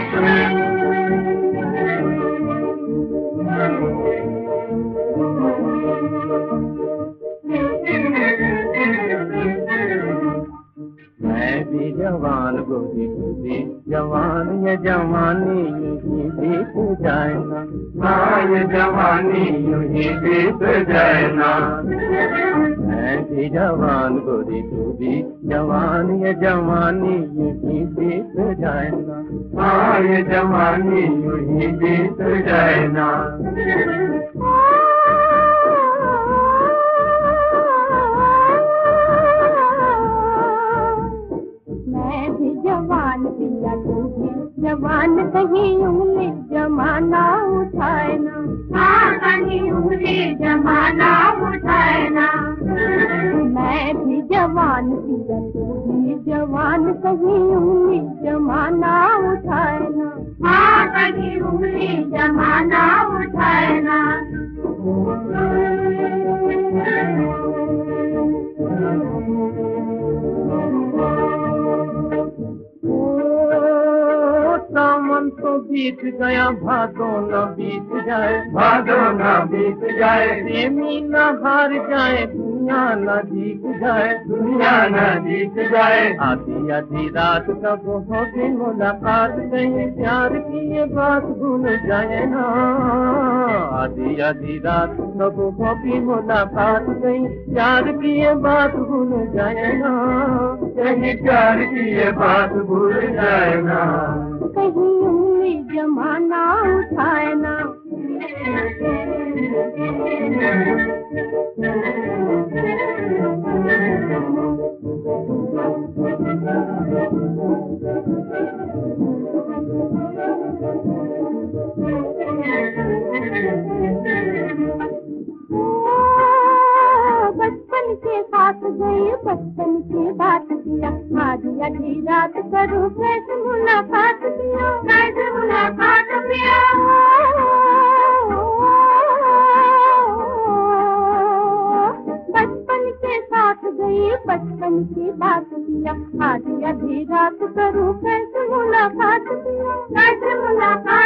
मैं भी जवान गोरी तू भी जवान, ये जवानी यूं ही बीत जाए ना। हाँ ये जवानी यूं ही बीत जाए ना। मैं भी जवान गोरी तू भी जवान, ये जवानी यूं ही बीत जाए ना। हाँ ये जवानी यूं ही बीत जाए ना। जवान पिया तू भी जवान, कहीं उंगली जमाना उठाए ना। हाँ कहीं उंगली जमाना उठाए ना। मैं भी जवान पिया तू भी जवान, कहीं उंगली जमाना उठाए ना। हाँ कहीं उंगली जमाना उठाए ना। सावन तो बीत गया, भादो न बीत जाए। भादो न बीत जाए। प्रेमी न हार जाए, दुनिया न जीत जाए। दुनिया न जीत जाए। आधी आधी रात कब होगी मुलाकात, कहीं प्यार की ये बात भूल जाए ना। आधी आधी रात कब होगी मुलाकात, कहीं प्यार की ये बात भूल जाए ना। कहीं प्यार की ये बात भूल जाए ना। कहीं उंगली जमाना उठाए ना। बचपन के साथ गई, बचपन की बात किया। आधी आधी रात करूँ कैसे मुलाकात किया। कैसे मुलाकात किया। बचपन के साथ गई, बचपन की बात किया। आधी आधी रात करूँ कैसे मुलाकात किया। कैसे मुलाकात